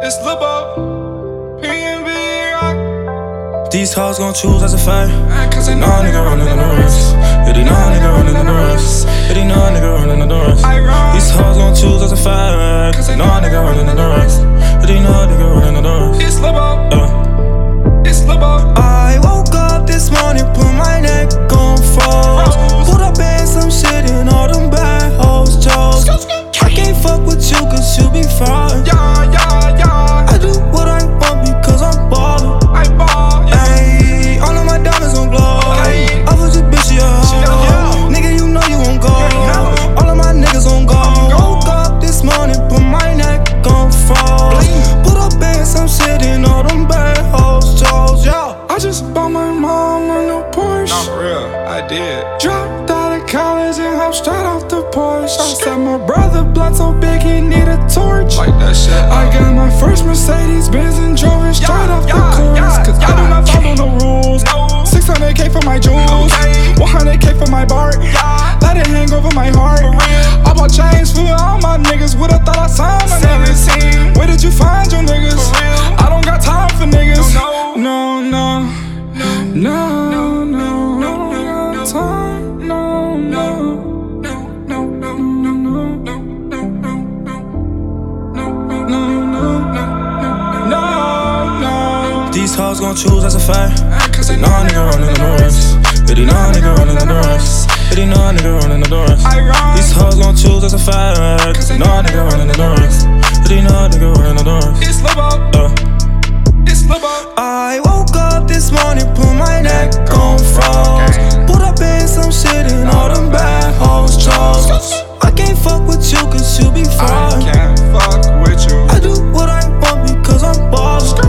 It's Lil Bo, PNB Rock. These hoes gon' choose as a fact. Cause They know a nigga running in the race. Yeah, they know a nigga running in the race. Yeah, they know a nigga running in the race. These hoes gon' choose as a fact. They know a nigga running in the race. Yeah, they know a nigga running in the race. It's Lil Bo, it's Lil Bo. I woke up this morning, put my neck on froze. Put up in some shit and all them bad hoes chose. I can't fuck with you cause you be fraud. I do what I want because I'm ballin'. I ball, Ayy, all of my diamonds on glow. I was your bitch, yo. Nigga, you know you won't go. All of my niggas on go. Woke up this morning, put my neck on froze. Put up in some shit and all them bad hoes chose, yo. I just bought my mom a new Porsche. Not for real, I did. Dropped out of college and hopped straight off the Porsche. I said my brother blood so big he need a torch. Like that shit. I got my first Mercedes Benz and drove it straight off the course. Cause I do not follow no rules. 600K for my jewels, 100K for my Bart. Let it hang over my heart. I bought chains for all my niggas. Would've thought I signed my 17. Where did you find your niggas? I don't got time for niggas. No, no, no, no, no, no time. No, no, no, no, no, no, no, no. These hoes gon' choose as a fact. Cause they know a nigga running in the race. Yeah, they know a nigga running in the race. Yeah, they know a nigga running in the race. These hoes gon' choose as a fact. Cause they know a nigga running in the race. Yeah, they know a nigga running in the race. It's Lil Bo, it's Lil Bo. I woke up this morning, put my neck on froze. Put up in some shit and all them bad hoes chose. I can't fuck with you cause you be I fraud. can't fuck with you. I do what I want because I'm ballin'.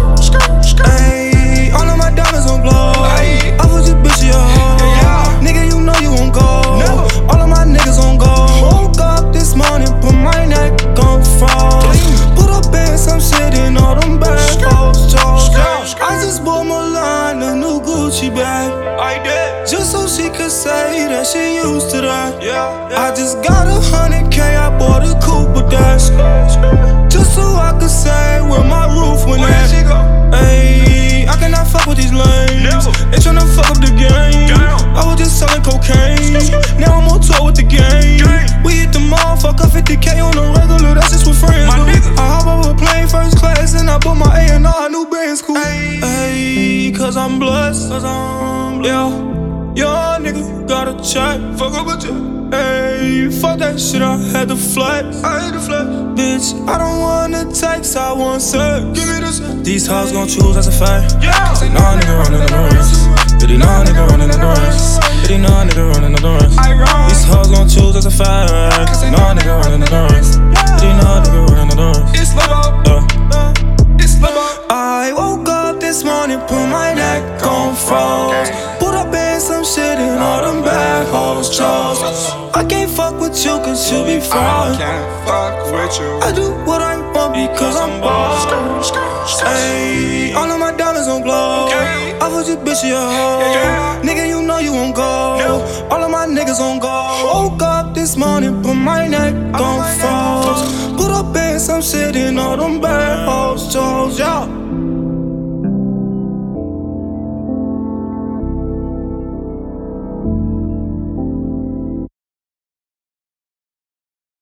Ayy, all of my diamonds on glow. I was your bitch, yo. Nigga, you know you won't go. All of my niggas on go. Woke up this morning, put my neck on froze. Put up in some shit and all them bad hoes chose. I just bought Milan a new Gucci bag. I did. Just so she could say that she used to that. Yeah. I just got 100K, I bought a coupe with that. Just so I could say where my roof went Where did she at. go? Ayy, I cannot fuck with these lames. They tryna fuck up the game. I was just selling cocaine. Now I'm on tour with the gang. We hit the motherfucker 50K on the regular, that's just with friends. My niggas. I hop over a plane first class and I bought my A&R new band school. Ayy, cause I'm blessed. Yeah, young nigga got a check. Fuck up with you. Ayy, fuck that shit, I had to flex. Bitch, I don't wanna text, I want sex. Give me this. These hoes gon' choose as a fact. Yeah. They know a nigga running in the race. Yeah, they know a nigga running in the race. Yeah, they know a nigga running in the race. These hoes gon' choose as a fact. They know a nigga running in the race. Yeah, they know a nigga running in the race. It's Lil Bo, it's Lil Bo. I woke up this morning, put my neck on froze. Put up in some shit and all them bad hoes chose. I can't fuck with you cause you be I fraud. can't fuck with you. I do what I want because I'm ballin'. Ayy, all of my diamonds on glow. I was your bitch, yo. Nigga, you know you won't go. All of my niggas on go. Woke up this morning, put my neck on froze. Put up in some shit and all them bad hoes chose, yo.